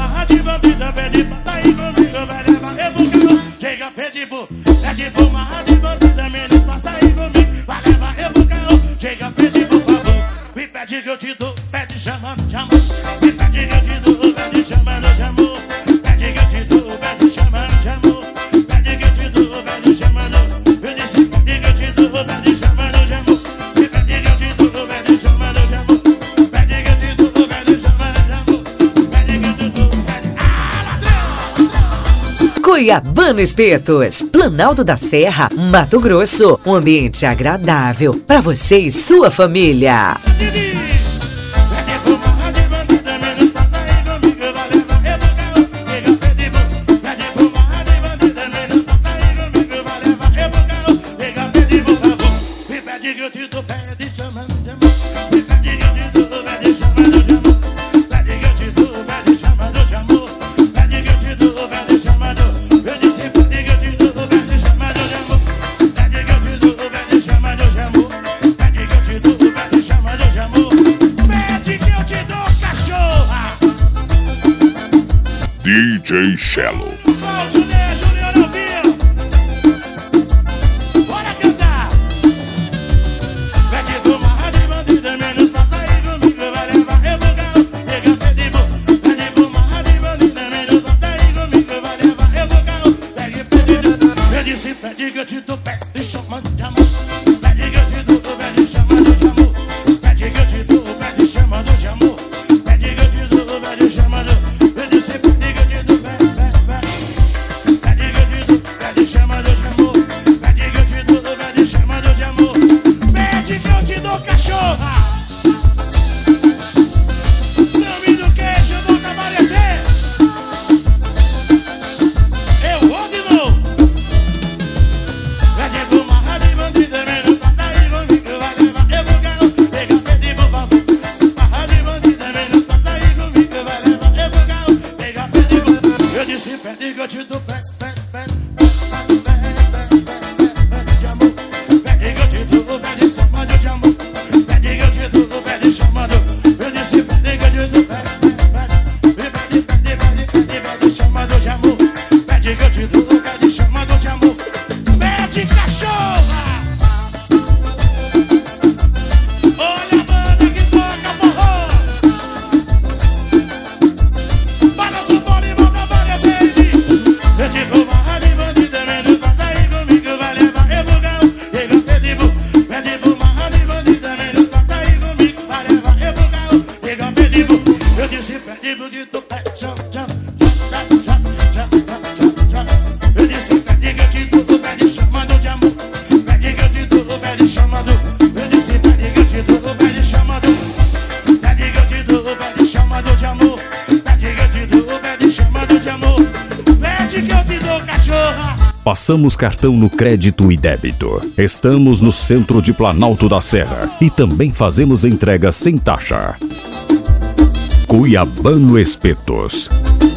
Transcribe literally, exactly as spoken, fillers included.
marra de bandida, pede pra tá aí comigo, vai levar rebocal. Chega Pitbull, pede por marra de bandida, menos passa aí comigo, vai levar rebocal. Chega Pitbull, por favor, me pede que eu te dou, pede chamando de amor. Me pede que eu te dou, pede chamando de amor. Pede que eu te dou, pede chamando de amor. Pede que eu te dou, pede chamando. Eu disse pede que eu te dou, pede chamando de amor. Me pede que eu te dou, pede chamando de amor. Pede que eu te dou, pede chamando de amor. Pede que eu te dou, pede... Ah, ladrão! Cuiabano Espetos, Planalto da Serra, Mato Grosso. Um ambiente agradável para você e sua família. D J Shallow. Bora cantar! Pede por marra de bandida, menos passa aí comigo, vai levar rebocal. Chega Pitbull, pede por marra de bandida, menos passa aí comigo, vai levar rebocal. Pede, pede, eu disse pede que eu te dou, pede chamando de amor. Pede que eu te dou, pede chamando de amor. Pede que eu te dou, pede chamando de amor. Pede que eu te dou, pede chamando. Eu disse pede que eu te dou, pede, pede, pede. Pede que eu te dou, pede chamando de amor. Pede que eu te dou, pede chamando de amor. Pede que eu te dou, cachorra. Some do queijo, volta a aparecer. Eu vou de novo. Pede por marra de bandida, menos passa aí comigo, vai levar rebocal. Pega, pede por favor. Marra de bandida, menos passa aí comigo, vai levar rebocal. Pega, pede por... Eu disse pede que eu te dou, pede, pede, pede. Pede, pede, pede, pede de amor. Pede que eu te dou, pede chamando de amor. Pede que eu te dou, pede chamando. Eu disse pede que eu te dou, pede, pede, pede. Pede, pede, pede, pede chamando de amor. Pede que eu te dou, pede chamando de amor. Pede, cachorra! Olha a banda que toca forró. Balança o bolo e volta a aparecer. Eu te dou marra de bandida, menos passa aí comigo, vai levar rebocal. Chega Pitbull, pede por marra de bandida, menos passa aí comigo, vai levar rebocal. Chega Pitbull, eu disse Pitbull de tu pé, tchau, tchau, tchau, tchau, tchau, tchau, tchau. Eu disse pede que eu te dou, pede chamando de amor. Pede que eu te dou, pede chamando. Eu disse pede que eu te dou, pede chamando. Pede que eu te dou, pede chamando de amor. Pede que eu te dou, pede chamando de amor. Pede que eu te dou, cachorra. Passamos cartão no crédito e débito. Estamos no centro de Planalto da Serra e também fazemos entrega sem taxa. Cuiabano Espetos.